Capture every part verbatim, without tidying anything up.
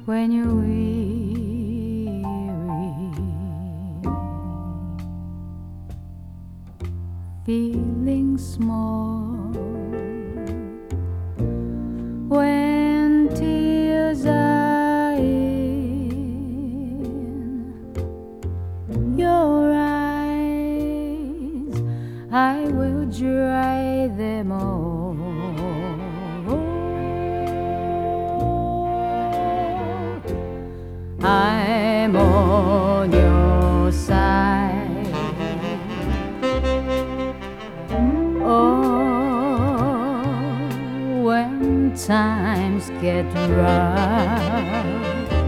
when you're weary, feeling small, when tears are in your eyes, I will dry them all. I'm on your side. Oh, when times get rough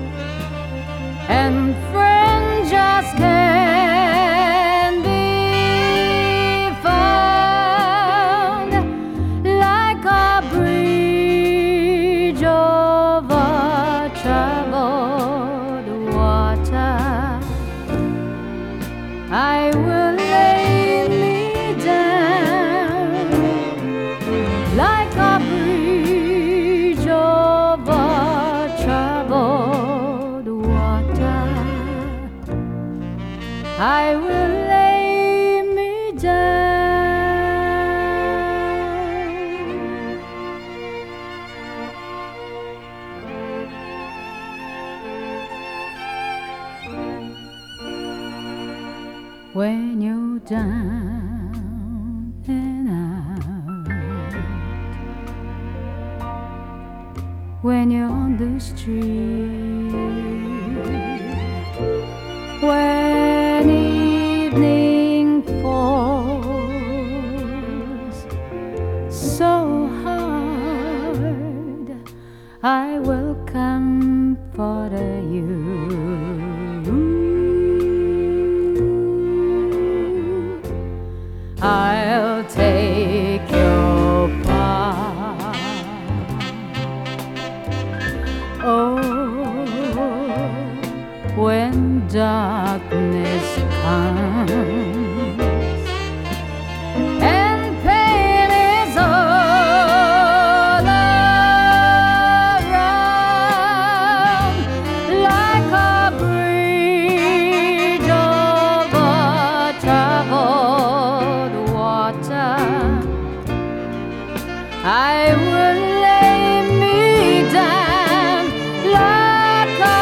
and friends just can't be found, like a bridge over troubled water, I will lay me down like a bridge over troubled water. I will lay me down. When you're down and out, when you're on the street, when evening falls so hard, I will comfort you. I'll take your part. Oh, when darkness comes and pain is all around, like a bridge over troubled water, I will lay me down like a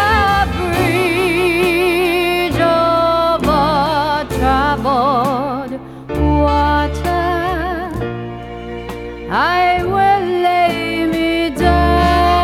bridge over troubled water. I will lay me down.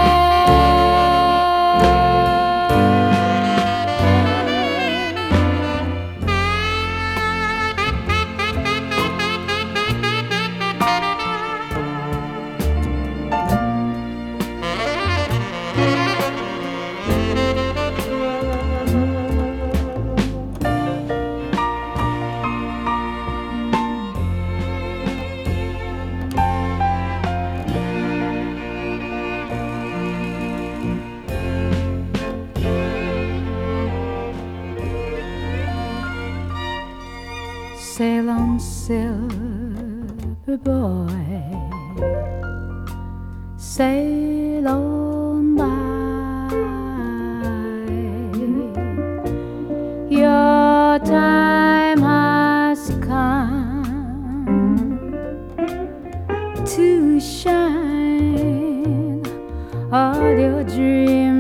Sail on, silver boy, sail on by. Your time has come to shine. All your dreams